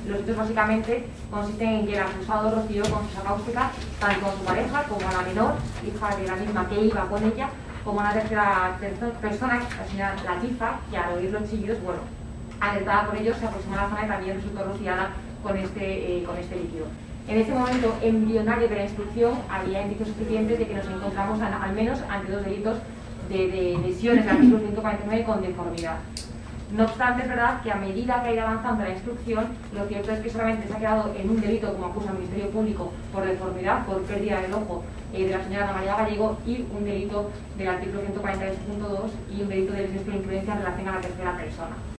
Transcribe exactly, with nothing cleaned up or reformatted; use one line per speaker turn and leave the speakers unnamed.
Los hechos básicamente consisten en que el acusado Rocío con sus cáustica tanto a su pareja como a la menor, hija de la misma que iba con ella, como a una tercera persona, la señora Latifa, que al oír los chillidos, bueno, alertada por ellos, se aproximó a la zona y también resultó rociada con este, eh, con este líquido. En este momento embrionario de la instrucción había indicios suficientes de que nos encontramos al, al menos ante dos delitos de, de lesiones del artículo ciento cuarenta y nueve con deformidad. No obstante, es verdad que a medida que ha ido avanzando la instrucción, lo cierto es que solamente se ha quedado en un delito, como acusa el Ministerio Público, por deformidad, por pérdida del ojo eh, de la señora Ana María Gallego, y un delito del artículo ciento cuarenta y dos punto dos y un delito de lesiones por influencia en relación a la tercera persona.